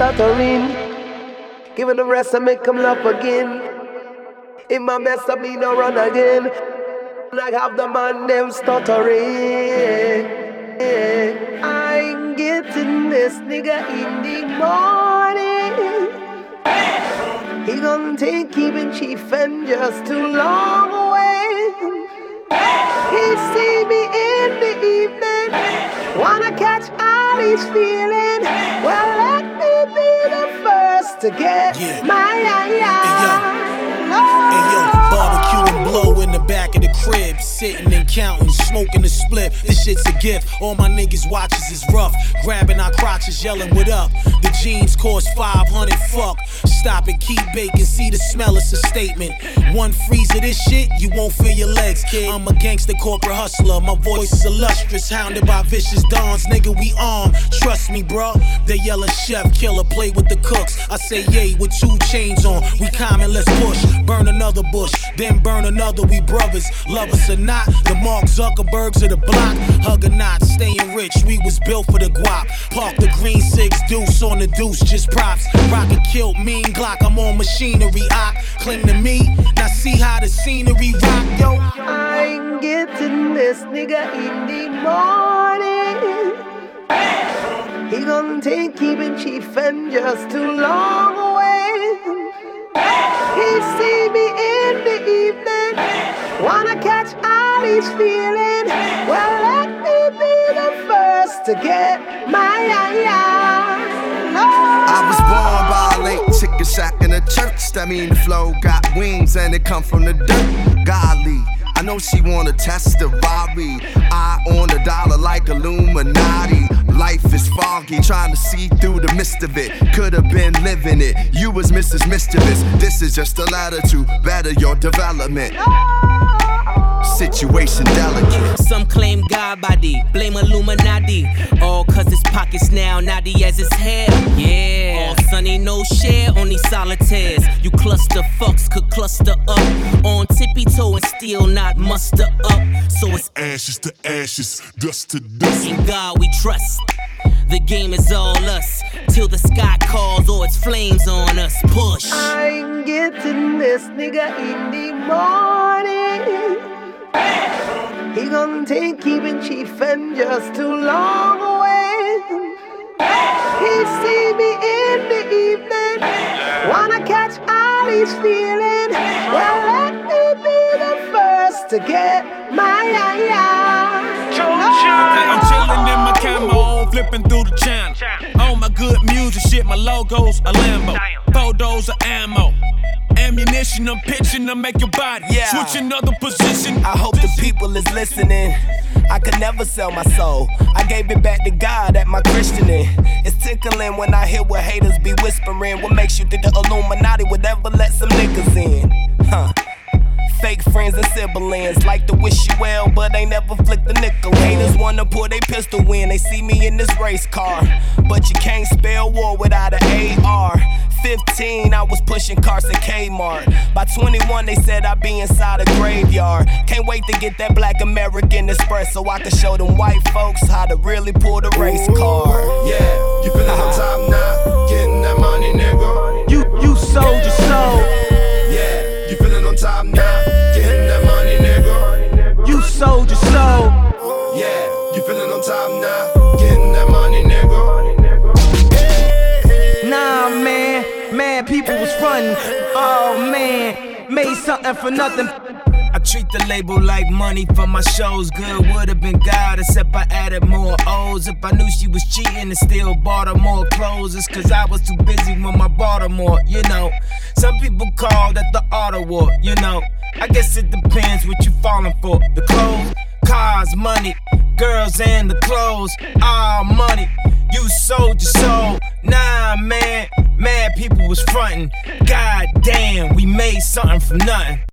stuttering. Giving the rest and make them laugh again. In my mess up, me no run again. I have the man them stuttering. I'm getting this nigga in the morning. He gon' take keeping chief and just too long away. He see me in the evening, wanna catch all he's feeling. Well, let me be the first to get my Hey yo, barbecue and blow in the back of the crib, sitting and counting, smoking the split. This shit's a gift. All my niggas watches is rough, grabbing our crotches, yelling what up. The jeans cost 500. Fuck, stop it, keep baking. See the smell, it's a statement. One freeze of this shit, you won't feel your legs, kid. I'm a gangster corporate hustler. My voice is illustrious, hounded by vicious dons. Nigga, we armed. Trust me, bro. They yelling chef, killer, play with the cooks. I say yay with 2 chains on. We common, let's push. Burn another bush, then burn another. We brothers, love us or not. The Mark Zuckerbergs of the block. Hug or not, staying rich. We was built for the guap. Park the green 6 deuce on the deuce, just props. Rocket killed mean Glock. I'm on machinery. Cling to me. Now see how the scenery rock, yo. I'm getting this nigga in the morning. He gon' take keeping chief and just too long away. He see me in the evening, wanna catch all he's feeling. Well, let me be the first to get my I was born by a late chicken shack in a church. That mean the flow got wings and it come from the dirt. Golly, I know she wanna test the Rari. Eye on the dollar like Illuminati. Life is foggy, trying to see through the mist of it. Could've been living it, you was Mrs. Mischievous. This is just a letter to better your development. Situation delicate. Some claim God body, blame Illuminati. All cause his pockets now naughty as his hair. Yeah, all sunny, no share, only solitaires. You cluster fucks could cluster up on tippy toe and still not muster up. So it's ashes to ashes, dust to dust. In God we trust. The game is all us till the sky calls or it's flames on us. Push. I'm getting this nigga in the morning. He gon' take keeping chief and just too long away. He see me in the evening, wanna catch all he's feeling. Well, let me be the first to get my I'm chillin' in my camo, flipping through the channel. All my good music shit, my logo's a Lambo. Photos of ammo. Ammunition, I'm pitching to make your body switch another position. I hope the people is listening. I could never sell my soul. I gave it back to God at my christening. It's tickling when I hear what haters be whispering. What makes you think the Illuminati would ever let some niggas in? Fake friends and siblings like to wish you well, but they never flick the nickel. Haters wanna pull they pistol in. They see me in this race car, but you can't spell war without an AR. 15, I was pushing cars at Kmart. By 21, they said I'd be inside a graveyard. Can't wait to get that black American Express so I can show them white folks how to really pull the race car. Yeah, you feeling on top now, getting that money, nigga. You sold your soul. Yeah, you feeling on top now, getting that money, nigga. You sold your soul. Yeah, you feeling on top now, getting that money, nigga. Nah, man, people was frontin'. Oh man, made something for nothing. I treat the label like money for my shows. Good would've been God, except I added more O's. If I knew she was cheating and still bought her more clothes, it's cause I was too busy with my Baltimore, you know. Some people call that the auto war, you know. I guess it depends what you falling for. The clothes, cars, money, girls and the clothes, all money. You sold your soul, nah man, mad people was frontin'. God damn, we made something from nothing.